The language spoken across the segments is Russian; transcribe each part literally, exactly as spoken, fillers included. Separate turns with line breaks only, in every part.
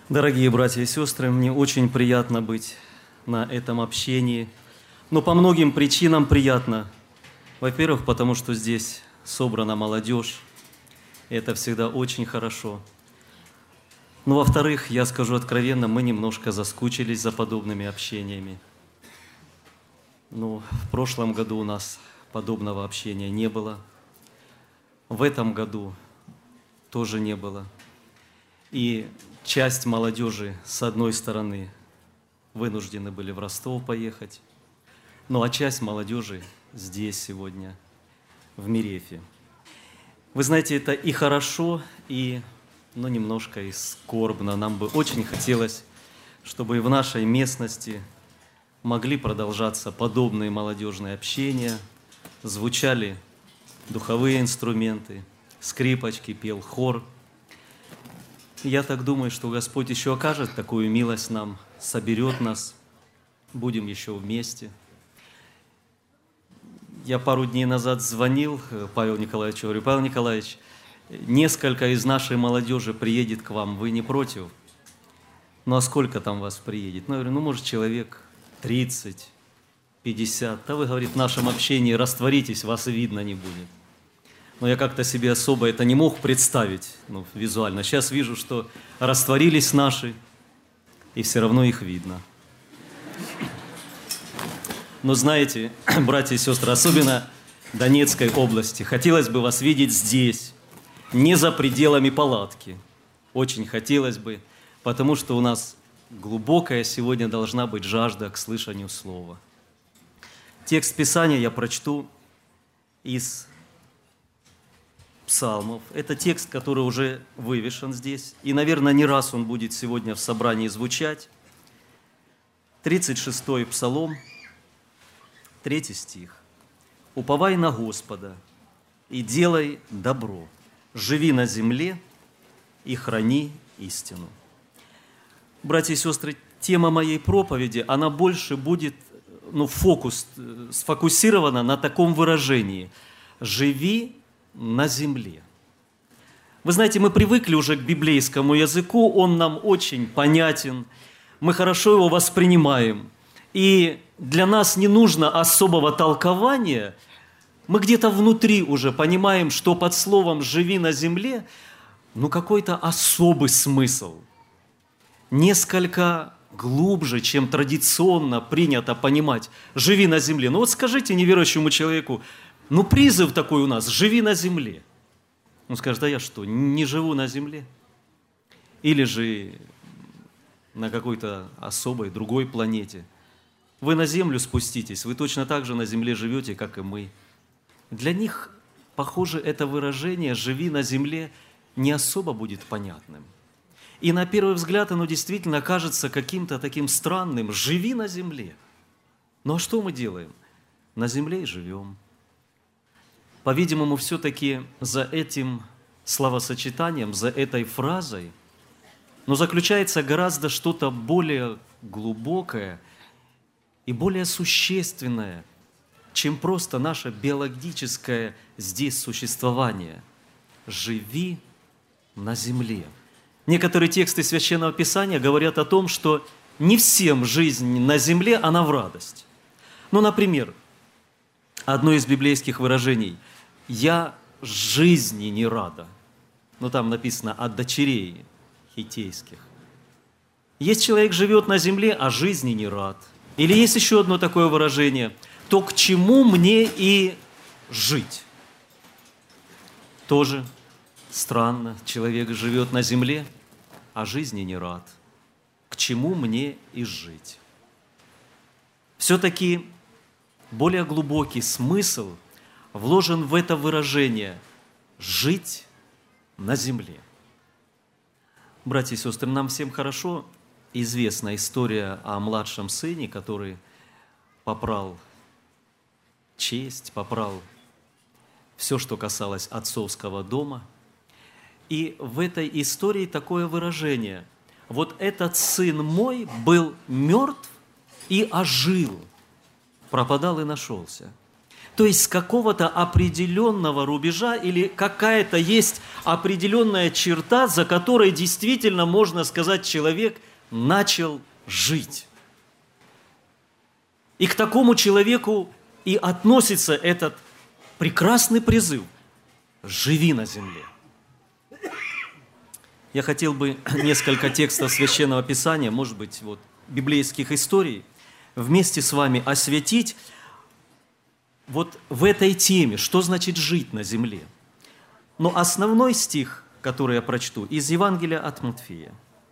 Дорогие братья и сестры, мне очень приятно быть на этом общении. Но по многим причинам приятно. Во-первых, потому что здесь собрана молодежь. Это всегда очень хорошо. Но во-вторых, я скажу откровенно, мы немножко заскучились за подобными общениями. Ну, в прошлом году у нас подобного общения не было. В этом году тоже не было. И часть молодежи, с одной стороны, вынуждены были в Ростов поехать, ну а часть молодежи здесь сегодня, в Мерефе. Вы знаете, это и хорошо, и ну, немножко и скорбно. Нам бы очень хотелось, чтобы и в нашей местности могли продолжаться подобные молодежные общения, звучали духовые инструменты, скрипочки, пел хор. Я так думаю, что Господь еще окажет такую милость нам, соберет нас, будем еще вместе. Я пару дней назад звонил Павелу Николаевичу, говорю: Павел Николаевич, несколько из нашей молодежи приедет к вам, вы не против? Ну а сколько там вас приедет? Ну, я говорю, ну может человек тридцать, пятьдесят. Да вы, говорит, в нашем общении растворитесь, вас и видно не будет. Но я как-то себе особо это не мог представить, ну, визуально. Сейчас вижу, что растворились наши, и все равно их видно. Но знаете, братья и сестры, особенно в Донецкой области, хотелось бы вас видеть здесь, не за пределами палатки. Очень хотелось бы, потому что у нас глубокая сегодня должна быть жажда к слышанию слова. Текст Писания я прочту из Псалмов. Это текст, который уже вывешен здесь. И, наверное, не раз он будет сегодня в собрании звучать. тридцать шестой Псалом, третий стих. «Уповай на Господа и делай добро, живи на земле и храни истину». Братья и сестры, тема моей проповеди, она больше будет, ну, фокус, сфокусирована на таком выражении: «Живи на земле». Вы знаете, мы привыкли уже к библейскому языку, он нам очень понятен, мы хорошо его воспринимаем. И для нас не нужно особого толкования, мы где-то внутри уже понимаем, что под словом «живи на земле» ну какой-то особый смысл, несколько глубже, чем традиционно принято понимать «живи на земле». Ну вот скажите неверующему человеку, ну, призыв такой у нас: «Живи на земле». Он скажет: да я что, не живу на земле? Или же на какой-то особой, другой планете. Вы на землю спуститесь, вы точно так же на земле живете, как и мы. Для них, похоже, это выражение «живи на земле» не особо будет понятным. И на первый взгляд оно действительно кажется каким-то таким странным: «живи на земле». Ну а что мы делаем? На земле и живем. По-видимому, все-таки за этим словосочетанием, за этой фразой, но заключается гораздо что-то более глубокое и более существенное, чем просто наше биологическое здесь существование. «Живи на земле». Некоторые тексты Священного Писания говорят о том, что не всем жизнь на земле, она в радость. Ну, например, одно из библейских выражений: «Я жизни не рада». Ну, там написано «от дочерей хиттейских». Есть человек, живет на земле, а жизни не рад. Или есть еще одно такое выражение: «то к чему мне и жить». Тоже странно. Человек живет на земле, а жизни не рад. К чему мне и жить? Все-таки более глубокий смысл вложен в это выражение «жить на земле». Братья и сестры, нам всем хорошо известна история о младшем сыне, который попрал честь, попрал все, что касалось отцовского дома. И в этой истории такое выражение: «Вот этот сын мой был мертв и ожил, пропадал и нашелся». То есть с какого-то определенного рубежа или какая-то есть определенная черта, за которой действительно, можно сказать, человек начал жить. И к такому человеку и относится этот прекрасный призыв «Живи на земле». Я хотел бы несколько текстов Священного Писания, может быть, вот, библейских историй, вместе с вами осветить вот в этой теме, что значит жить на земле. Но основной стих, который я прочту, из Евангелия от Матфея,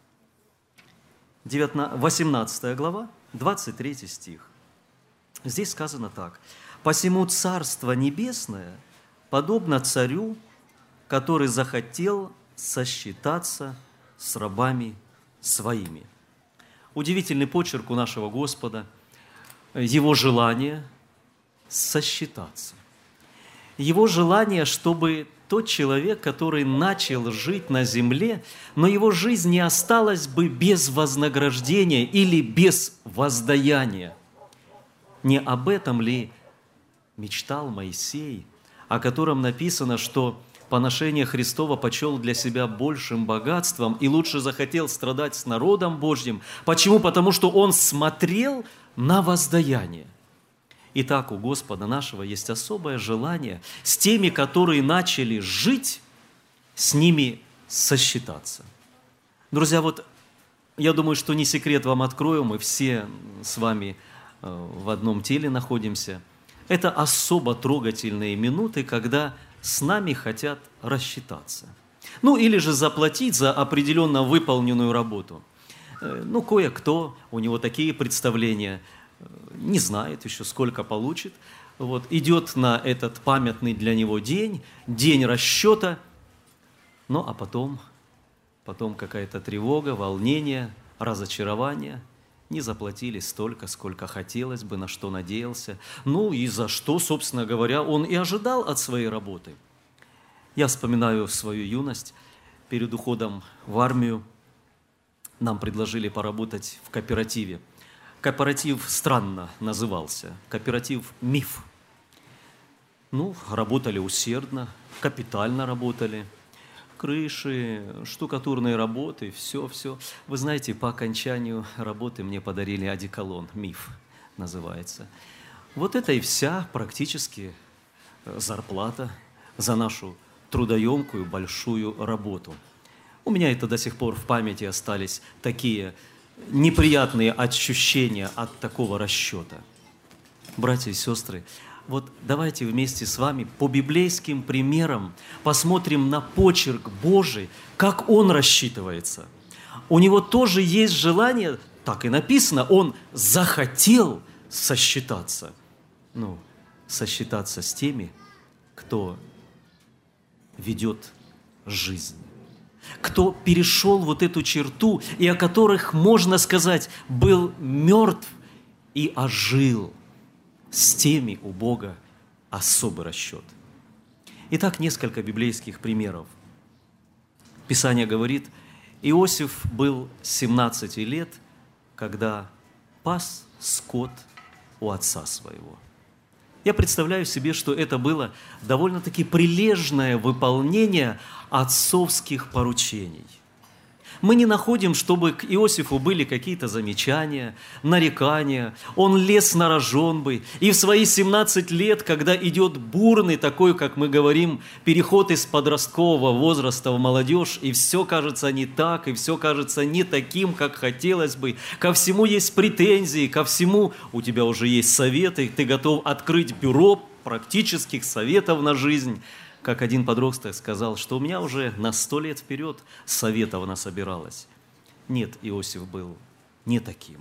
восемнадцатая глава, двадцать третий стих. Здесь сказано так. «Посему Царство Небесное подобно царю, который захотел сосчитаться с рабами своими». Удивительный почерк у нашего Господа, Его желание сосчитаться. Его желание, чтобы тот человек, который начал жить на земле, но его жизнь не осталась бы без вознаграждения или без воздаяния. Не об этом ли мечтал Моисей, о котором написано, что поношение Христова почел для себя большим богатством и лучше захотел страдать с народом Божьим. Почему? Потому что он смотрел на воздаяние. Итак, у Господа нашего есть особое желание с теми, которые начали жить, с ними сосчитаться. Друзья, вот я думаю, что не секрет вам открою, мы все с вами в одном теле находимся. Это особо трогательные минуты, когда с нами хотят рассчитаться. Ну, или же заплатить за определенно выполненную работу. Ну, кое-кто, у него такие представления, не знает еще, сколько получит. Вот, идет на этот памятный для него день, день расчета, ну, а потом, потом какая-то тревога, волнение, разочарование. Не заплатили столько, сколько хотелось бы, на что надеялся. Ну и за что, собственно говоря, он и ожидал от своей работы. Я вспоминаю свою юность. Перед уходом в армию нам предложили поработать в кооперативе. Кооператив странно назывался. Кооператив «Миф». Ну, работали усердно, капитально работали. Крыши, штукатурные работы, все-все. Вы знаете, по окончанию работы мне подарили одеколон, «Миф» называется. Вот это и вся практически зарплата за нашу трудоемкую большую работу. У меня это до сих пор в памяти остались такие неприятные ощущения от такого расчета. Братья и сестры, вот давайте вместе с вами по библейским примерам посмотрим на почерк Божий, как Он рассчитывается. У Него тоже есть желание, так и написано, Он захотел сосчитаться. Ну, сосчитаться с теми, кто ведет жизнь, кто перешел вот эту черту, и о которых, можно сказать, был мертв и ожил. С теми у Бога особый расчет. Итак, несколько библейских примеров. Писание говорит, Иосиф был семнадцати лет, когда пас скот у отца своего. Я представляю себе, что это было довольно-таки прилежное выполнение отцовских поручений. Мы не находим, чтобы к Иосифу были какие-то замечания, нарекания. Он лез на рожон бы. И в свои семнадцать лет, когда идет бурный такой, как мы говорим, переход из подросткового возраста в молодежь, и все кажется не так, и все кажется не таким, как хотелось бы. Ко всему есть претензии, ко всему у тебя уже есть советы, ты готов открыть бюро практических советов на жизнь. Как один подросток сказал, что у меня уже на сто лет вперед советов насобиралось. Нет, Иосиф был не таким.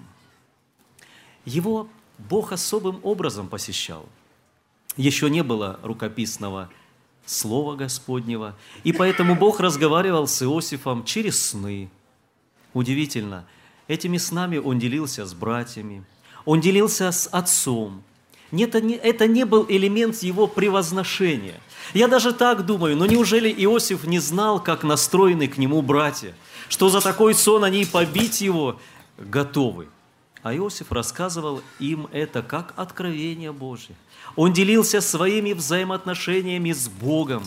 Его Бог особым образом посещал. Еще не было рукописного Слова Господнего, и поэтому Бог разговаривал с Иосифом через сны. Удивительно, этими снами он делился с братьями, он делился с отцом. Это не, это не был элемент его превозношения. Я даже так думаю, но неужели Иосиф не знал, как настроены к нему братья? Что за такой сон они побить его готовы? А Иосиф рассказывал им это как откровение Божье. Он делился своими взаимоотношениями с Богом.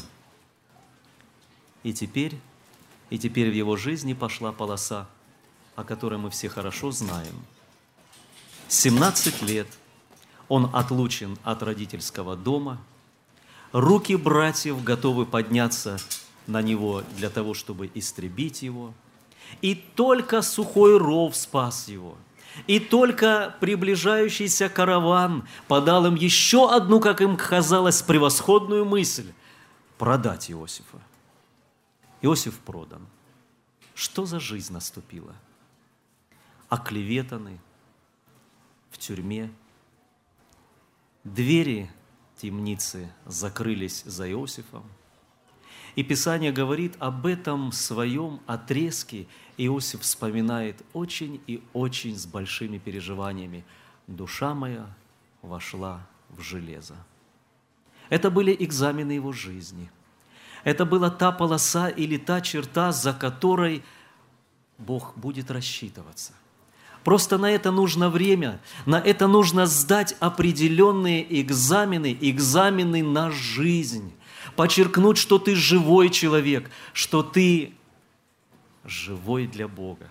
И теперь, и теперь в его жизни пошла полоса, о которой мы все хорошо знаем. семнадцать лет он отлучен от родительского дома. Руки братьев готовы подняться на него для того, чтобы истребить его. И только сухой ров спас его. И только приближающийся караван подал им еще одну, как им казалось, превосходную мысль – продать Иосифа. Иосиф продан. Что за жизнь наступила? Оклеветаны, в тюрьме. Двери темницы закрылись за Иосифом. И Писание говорит об этом своем отрезке. Иосиф вспоминает очень и очень с большими переживаниями. «Душа моя вошла в железо». Это были экзамены его жизни. Это была та полоса или та черта, за которой Бог будет рассчитываться. Просто на это нужно время, на это нужно сдать определенные экзамены, экзамены на жизнь. Подчеркнуть, что ты живой человек, что ты живой для Бога.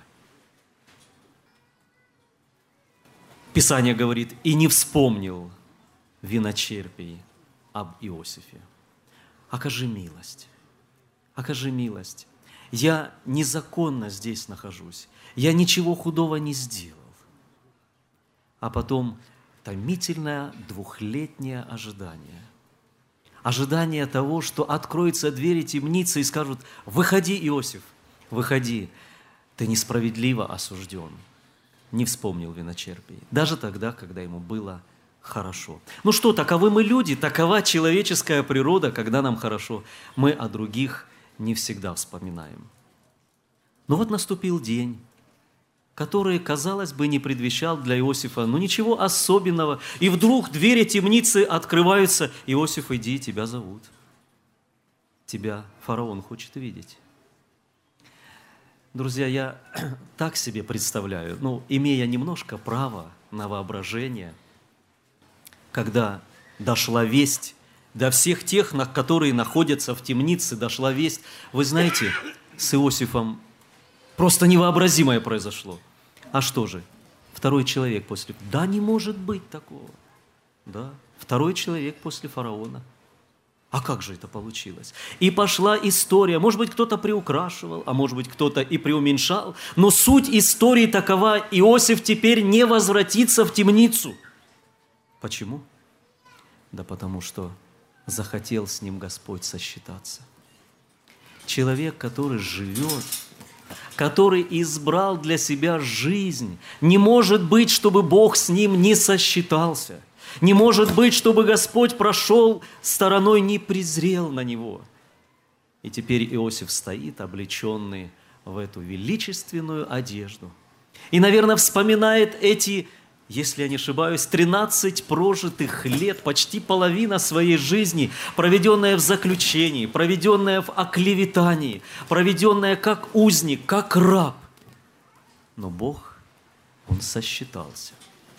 Писание говорит, и не вспомнил виночерпий об Иосифе. Окажи милость, окажи милость. Я незаконно здесь нахожусь, я ничего худого не сделал. А потом томительное двухлетнее ожидание. Ожидание того, что откроются двери темницы и скажут, выходи, Иосиф, выходи, ты несправедливо осужден. Не вспомнил виночерпий, даже тогда, когда ему было хорошо. Ну что, таковы мы люди, такова человеческая природа, когда нам хорошо. Мы о других не всегда вспоминаем. Но вот наступил день, который, казалось бы, не предвещал для Иосифа, ну ничего особенного. И вдруг двери темницы открываются. Иосиф, иди, тебя зовут. Тебя фараон хочет видеть. Друзья, я так себе представляю, ну, имея немножко права на воображение, когда дошла весть до всех тех, которые находятся в темнице, дошла весть, вы знаете, с Иосифом просто невообразимое произошло. А что же? Второй человек после... Да не может быть такого. Да, второй человек после фараона. А как же это получилось? И пошла история. Может быть, кто-то приукрашивал, а может быть, кто-то и преуменьшал. Но суть истории такова: Иосиф теперь не возвратится в темницу. Почему? Да потому что захотел с ним Господь сосчитаться. Человек, который живет, который избрал для себя жизнь, не может быть, чтобы Бог с ним не сосчитался. Не может быть, чтобы Господь прошел стороной, не презрел на него. И теперь Иосиф стоит, облеченный в эту величественную одежду. И, наверное, вспоминает эти, если я не ошибаюсь, тринадцать прожитых лет, почти половина своей жизни, проведенная в заключении, проведенная в оклеветании, проведенная как узник, как раб. Но Бог, Он сосчитался.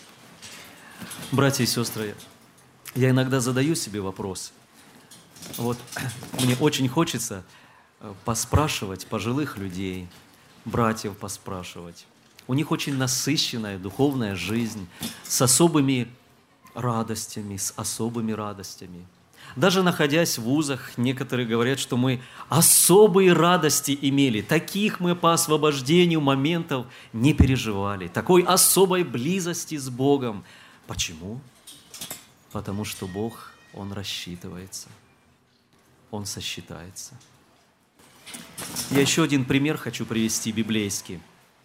Братья и сестры, я иногда задаю себе вопрос. Вот мне очень хочется поспрашивать пожилых людей, братьев поспрашивать. У них очень насыщенная духовная жизнь с особыми радостями, с особыми радостями. Даже находясь в вузах, некоторые говорят, что мы особые радости имели. Таких мы по освобождению моментов не переживали. Такой особой близости с Богом. Почему? Потому что Бог, Он рассчитывается. Он сосчитается. Я еще один пример хочу привести библейский.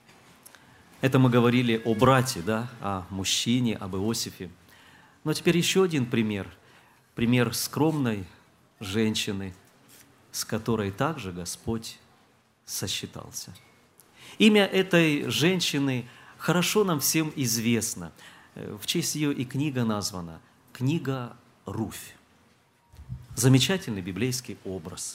Это мы говорили о брате, да, о мужчине, об Иосифе. Но теперь еще один пример. Пример скромной женщины, с которой также Господь сосчитался. Имя этой женщины хорошо нам всем известно. В честь ее и книга названа «Книга Руфь». Замечательный библейский образ.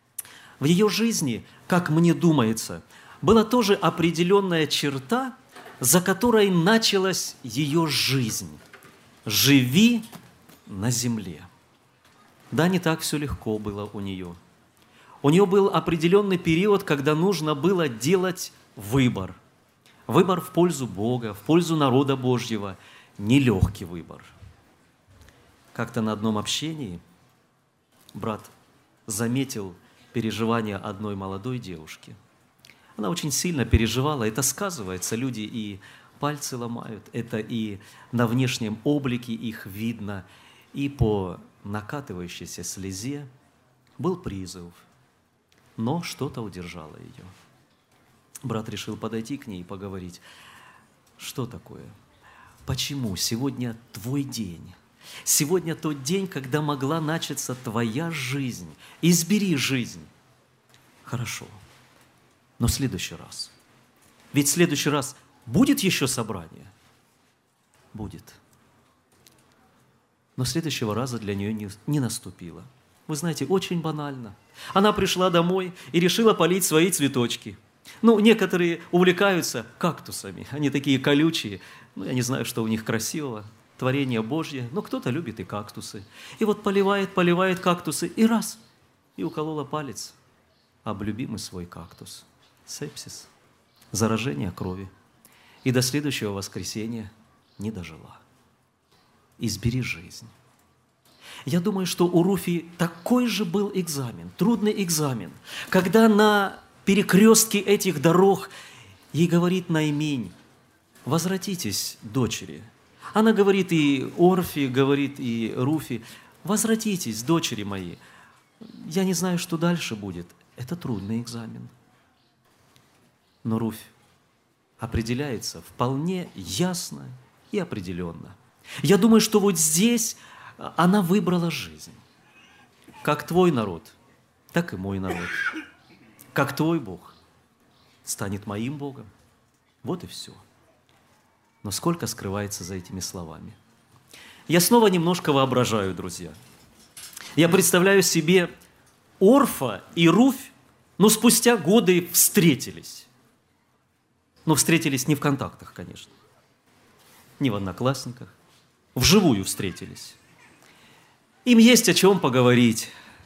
В ее жизни, как мне думается, была тоже определенная черта, за которой началась ее жизнь. Живи на земле. Да, не так все легко было у нее. У нее был определенный период, когда нужно было делать выбор. Выбор в пользу Бога, в пользу народа Божьего. Нелегкий выбор. Как-то на одном общении брат заметил переживания одной молодой девушки. Она очень сильно переживала, это сказывается, люди и пальцы ломают, это и на внешнем облике их видно, и по накатывающейся слезе был призыв, но что-то удержало ее. Брат решил подойти к ней и поговорить, что такое, почему сегодня твой день? Сегодня тот день, когда могла начаться твоя жизнь. Избери жизнь. Хорошо. Но в следующий раз. Ведь в следующий раз будет еще собрание? Будет. Но следующего раза для нее не, не наступило. Вы знаете, очень банально. Она пришла домой и решила полить свои цветочки. Ну, некоторые увлекаются кактусами. Они такие колючие. Ну, я не знаю, что у них красивого. Творение Божье, но кто-то любит и кактусы. И вот поливает, поливает кактусы, и раз, и уколола палец об любимый свой кактус. Сепсис, заражение крови. И до следующего воскресенья не дожила. Избери жизнь. Я думаю, что у Руфи такой же был экзамен, трудный экзамен, когда на перекрестке этих дорог ей говорит Наимень: возвратитесь, дочери. Она говорит и Орфе, говорит и Руфи: возвратитесь, дочери мои. Я не знаю, что дальше будет. Это трудный экзамен. Но Руфь определяется вполне ясно и определенно. Я думаю, что вот здесь она выбрала жизнь. Как твой народ, так и мой народ. Как твой Бог станет моим Богом. Вот и все. Но сколько скрывается за этими словами. Я снова немножко воображаю, друзья. Я представляю себе Орфа и Руфь, но спустя годы встретились. Но встретились не в контактах, конечно. Не в одноклассниках. Вживую встретились. Им есть о чем поговорить.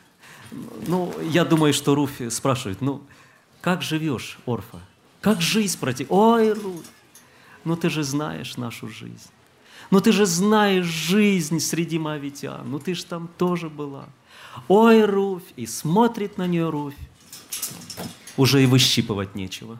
Ну, я думаю, что Руфь спрашивает: ну, как живешь, Орфа? Как жизнь против... Ой, Руфь! Ну, ты же знаешь нашу жизнь. Ну, ты же знаешь жизнь среди моавитян. Ну, ты же там тоже была. Ой, Руфь! И смотрит на нее Руфь. Уже и выщипывать нечего.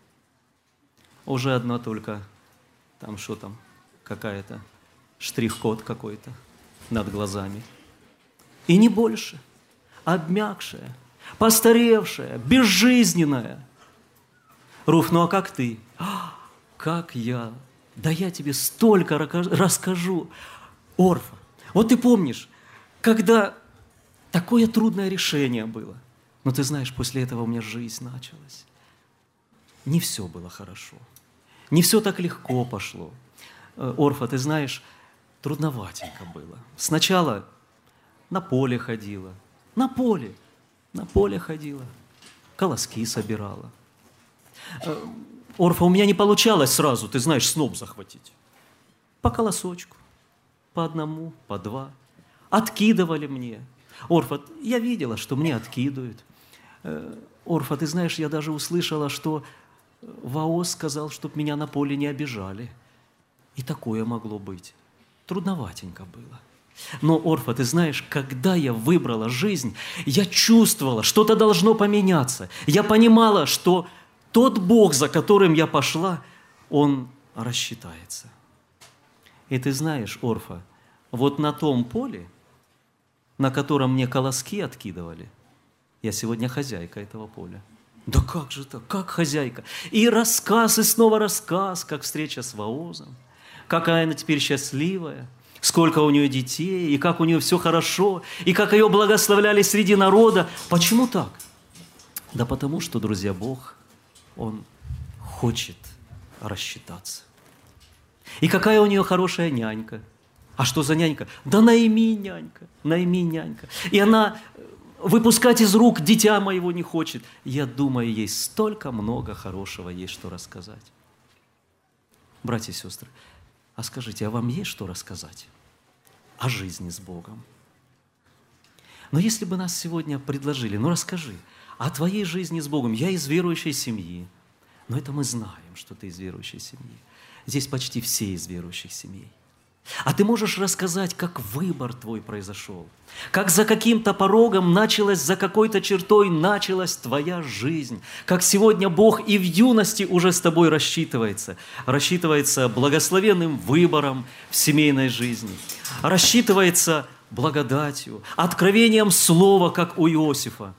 Уже одна только, там что там, какая-то, штрих-код какой-то над глазами. И не больше. Обмякшая, постаревшая, безжизненная. Руфь, ну а как ты? Как я? Да я тебе столько расскажу. Орфа, вот ты помнишь, когда такое трудное решение было, но ты знаешь, после этого у меня жизнь началась. Не все было хорошо. Не все так легко пошло. Орфа, ты знаешь, трудноватенько было. Сначала на поле ходила. На поле. На поле ходила. Колоски собирала. Орфа, у меня не получалось сразу, ты знаешь, сноп захватить. По колосочку, по одному, по два. Откидывали мне. Орфа, я видела, что мне откидывают. Орфа, ты знаешь, я даже услышала, что Ваос сказал, чтоб меня на поле не обижали. И такое могло быть. Трудноватенько было. Но, Орфа, ты знаешь, когда я выбрала жизнь, я чувствовала, что-то должно поменяться. Я понимала, что тот Бог, за которым я пошла, Он рассчитается. И ты знаешь, Орфа, вот на том поле, на котором мне колоски откидывали, я сегодня хозяйка этого поля. Да как же так? Как хозяйка? И рассказ, и снова рассказ, как встреча с Ваозом, какая она теперь счастливая, сколько у нее детей, и как у нее все хорошо, и как ее благословляли среди народа. Почему так? Да потому что, друзья, Бог, Он хочет рассчитаться. И какая у нее хорошая нянька. А что за нянька? Да Наимень нянька, Наимень нянька. И она выпускать из рук дитя моего не хочет. Я думаю, ей столько много хорошего есть, что рассказать. Братья и сестры, а скажите, а вам есть что рассказать о жизни с Богом? Но если бы нас сегодня предложили, ну расскажи о твоей жизни с Богом. Я из верующей семьи. Но это мы знаем, что ты из верующей семьи. Здесь почти все из верующих семей. А ты можешь рассказать, как выбор твой произошел, как за каким-то порогом началась, за какой-то чертой началась твоя жизнь, как сегодня Бог и в юности уже с тобой рассчитывается, рассчитывается благословенным выбором в семейной жизни, рассчитывается благодатью, откровением слова, как у Иосифа.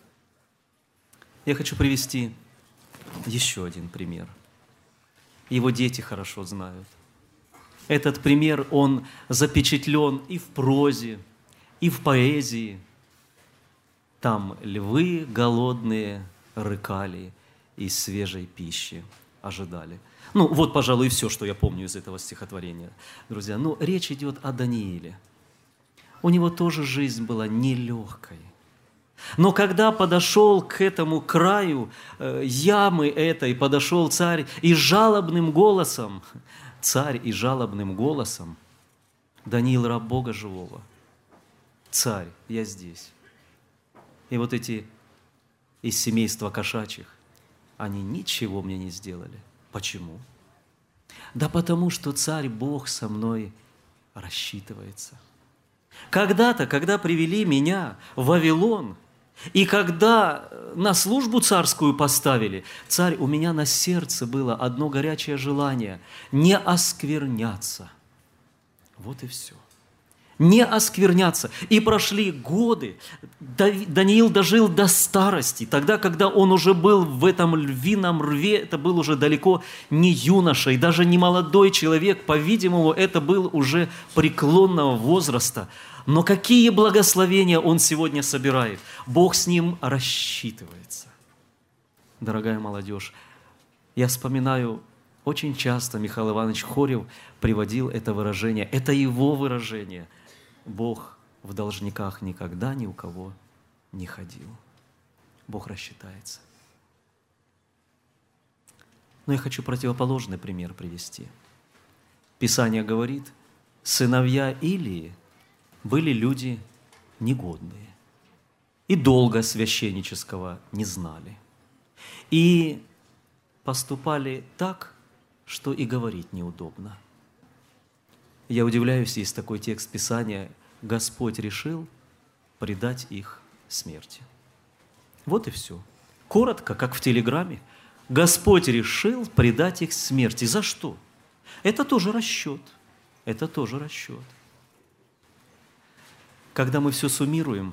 Я хочу привести еще один пример. Его дети хорошо знают. Этот пример, он запечатлен и в прозе, и в поэзии. Там львы голодные рыкали и свежей пищи ожидали. Ну, вот, пожалуй, и все, что я помню из этого стихотворения. Друзья, ну, речь идет о Данииле. У него тоже жизнь была нелегкой. Но когда подошел к этому краю э, ямы этой, подошел царь и жалобным голосом, царь и жалобным голосом, Даниил, раб Бога живого, царь, я здесь. И вот эти из семейства кошачьих, они ничего мне не сделали. Почему? Да потому что царь Бог со мной рассчитывается. Когда-то, когда привели меня в Вавилон, и когда на службу царскую поставили, царь, у меня на сердце было одно горячее желание – не оскверняться. Вот и все. Не оскверняться. И прошли годы. Даниил дожил до старости. Тогда, когда он уже был в этом львином рве, это был уже далеко не юноша, и даже не молодой человек. По-видимому, это был уже преклонного возраста. Но какие благословения он сегодня собирает? Бог с ним рассчитывается. Дорогая молодежь, я вспоминаю, очень часто Михаил Иванович Хорев приводил это выражение. Это его выражение. Бог в должниках никогда ни у кого не ходил. Бог рассчитается. Но я хочу противоположный пример привести. Писание говорит, сыновья Илии были люди негодные и долга священнического не знали. И поступали так, что и говорить неудобно. Я удивляюсь, есть такой текст Писания, Господь решил предать их смерти. Вот и все. Коротко, как в телеграмме. Господь решил предать их смерти. За что? Это тоже расчет. Это тоже расчет. Когда мы все суммируем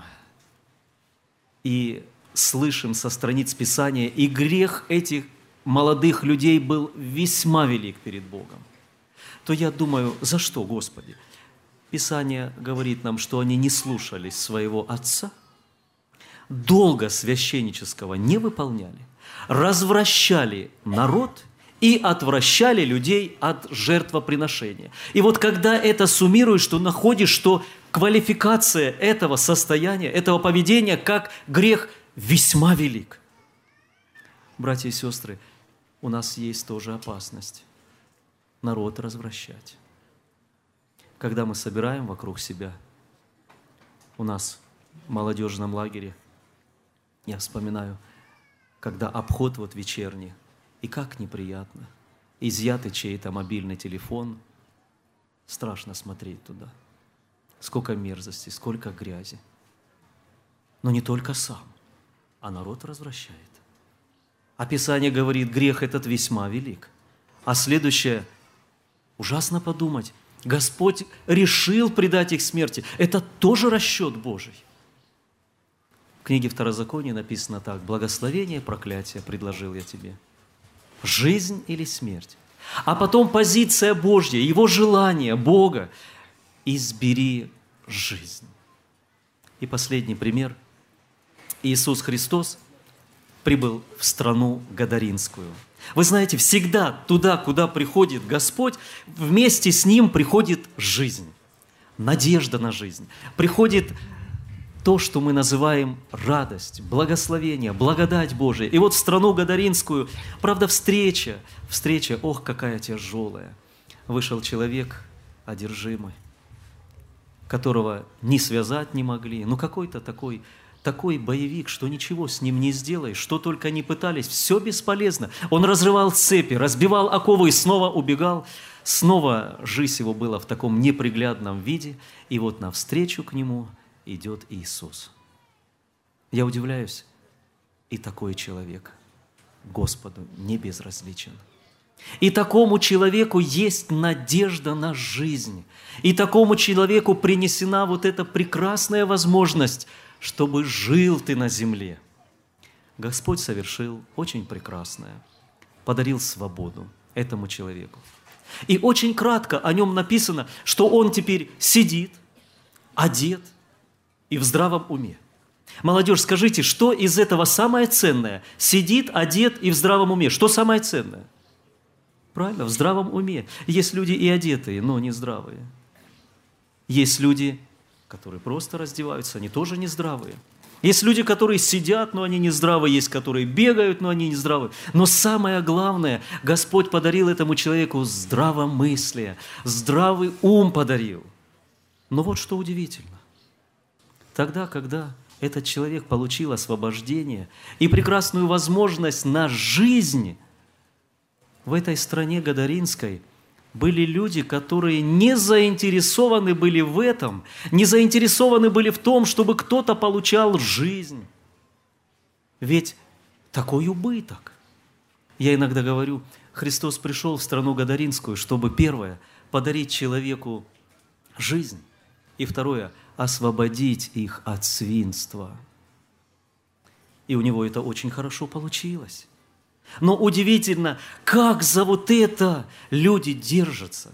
и слышим со страниц Писания, и грех этих молодых людей был весьма велик перед Богом, то я думаю, за что, Господи? Писание говорит нам, что они не слушались своего отца, долга священнического не выполняли, развращали народ и отвращали людей от жертвоприношения. И вот когда это суммируешь, то находишь, что квалификация этого состояния, этого поведения, как грех, весьма велик. Братья и сестры, у нас есть тоже опасность народ развращать. Когда мы собираем вокруг себя, у нас в молодежном лагере, я вспоминаю, когда обход вот вечерний, и как неприятно, изъятый чей-то мобильный телефон, страшно смотреть туда. Сколько мерзости, сколько грязи. Но не только сам, а народ развращает. А Писание говорит, грех этот весьма велик. А следующее, ужасно подумать, Господь решил предать их смерти. Это тоже расчет Божий. В книге Второзакония написано так, благословение, проклятие предложил я тебе. Жизнь или смерть. А потом позиция Божья, Его желание Бога. Избери жизнь. И последний пример. Иисус Христос прибыл в страну Гадаринскую. Вы знаете, всегда туда, куда приходит Господь, вместе с Ним приходит жизнь, надежда на жизнь. Приходит то, что мы называем радость, благословение, благодать Божия. И вот в страну Гадаринскую, правда, встреча, встреча, ох, какая тяжелая. Вышел человек одержимый, которого ни связать не могли, ну какой-то такой, такой боевик, что ничего с ним не сделаешь, что только не пытались, все бесполезно. Он разрывал цепи, разбивал оковы и снова убегал. Снова жизнь его была в таком неприглядном виде, и вот навстречу к нему идет Иисус. Я удивляюсь, и такой человек Господу не безразличен. И такому человеку есть надежда на жизнь. И такому человеку принесена вот эта прекрасная возможность, чтобы жил ты на земле. Господь совершил очень прекрасное, подарил свободу этому человеку. И очень кратко о нем написано, что он теперь сидит, одет и в здравом уме. Молодежь, скажите, что из этого самое ценное? Сидит, одет и в здравом уме. Что самое ценное? Правильно, в здравом уме. Есть люди и одетые, но не здравые. Есть люди, которые просто раздеваются, они тоже не здравые. Есть люди, которые сидят, но они не здравы, есть, которые бегают, но они не здравы. Но самое главное, Господь подарил этому человеку здравомыслие, здравый ум подарил. Но вот что удивительно. Тогда, когда этот человек получил освобождение и прекрасную возможность на жизнь, в этой стране Гадаринской были люди, которые не заинтересованы были в этом, не заинтересованы были в том, чтобы кто-то получал жизнь. Ведь такой убыток. Я иногда говорю, Христос пришел в страну Гадаринскую, чтобы, первое, подарить человеку жизнь, и второе, освободить их от свинства. И у него это очень хорошо получилось. Но удивительно, как за вот это люди держатся.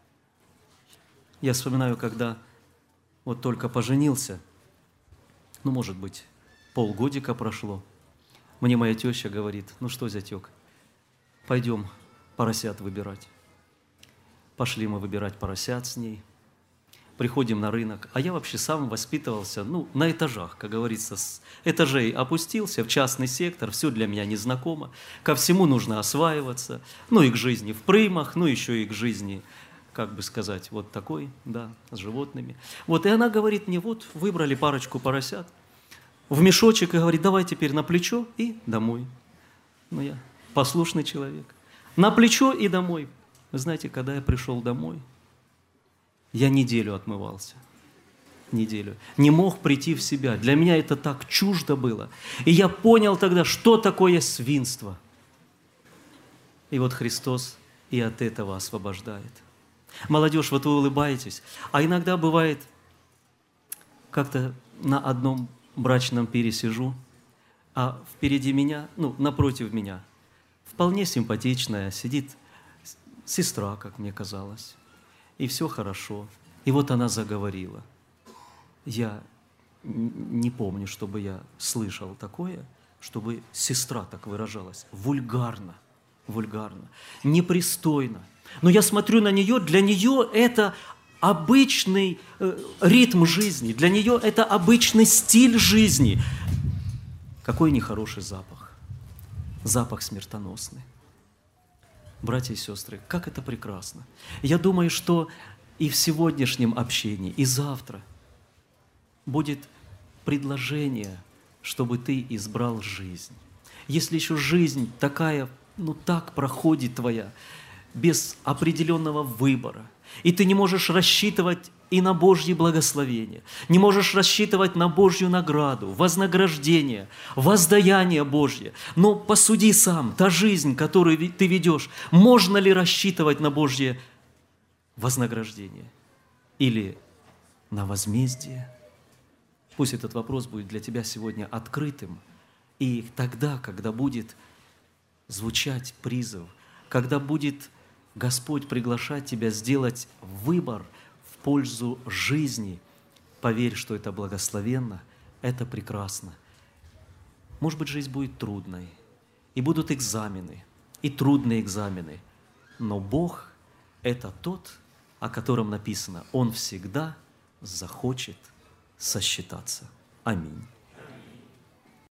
Я вспоминаю, когда вот только поженился, ну, может быть, полгодика прошло, мне моя теща говорит, ну что, зятек, пойдем поросят выбирать. Пошли мы выбирать поросят с ней. Приходим на рынок, а я вообще сам воспитывался, ну, на этажах, как говорится, с этажей опустился в частный сектор, все для меня незнакомо, ко всему нужно осваиваться, ну, и к жизни в прымах, ну, еще и к жизни, как бы сказать, вот такой, да, с животными. Вот, и она говорит мне, вот, выбрали парочку поросят, в мешочек, и говорит, давай теперь на плечо и домой. Ну, я послушный человек. На плечо и домой. Вы знаете, когда я пришел домой, я неделю отмывался. Неделю. Не мог прийти в себя. Для меня это так чуждо было. И я понял тогда, что такое свинство. И вот Христос и от этого освобождает. Молодежь, вот вы улыбаетесь. А иногда бывает, как-то на одном брачном пире сижу, а впереди меня, ну, напротив меня, вполне симпатичная, сидит сестра, как мне казалось. И все хорошо. И вот она заговорила. Я не помню, чтобы я слышал такое, чтобы сестра так выражалась. Вульгарно, вульгарно, непристойно. Но я смотрю на нее, для нее это обычный э, ритм жизни, для нее это обычный стиль жизни. Какой нехороший запах. Запах смертоносный. Братья и сестры, как это прекрасно. Я думаю, что и в сегодняшнем общении, и завтра будет предложение, чтобы ты избрал жизнь. Если еще жизнь такая, ну так проходит твоя, без определенного выбора, и ты не можешь рассчитывать и на Божье благословение, не можешь рассчитывать на Божью награду, вознаграждение, воздаяние Божье. Но посуди сам, та жизнь, которую ты ведешь, можно ли рассчитывать на Божье вознаграждение или на возмездие? Пусть этот вопрос будет для тебя сегодня открытым. И тогда, когда будет звучать призыв, когда будет Господь приглашать тебя сделать выбор в пользу жизни, поверь, что это благословенно, это прекрасно. Может быть, жизнь будет трудной, и будут экзамены, и трудные экзамены, но Бог – это тот, о котором написано, Он всегда захочет сосчитаться. Аминь.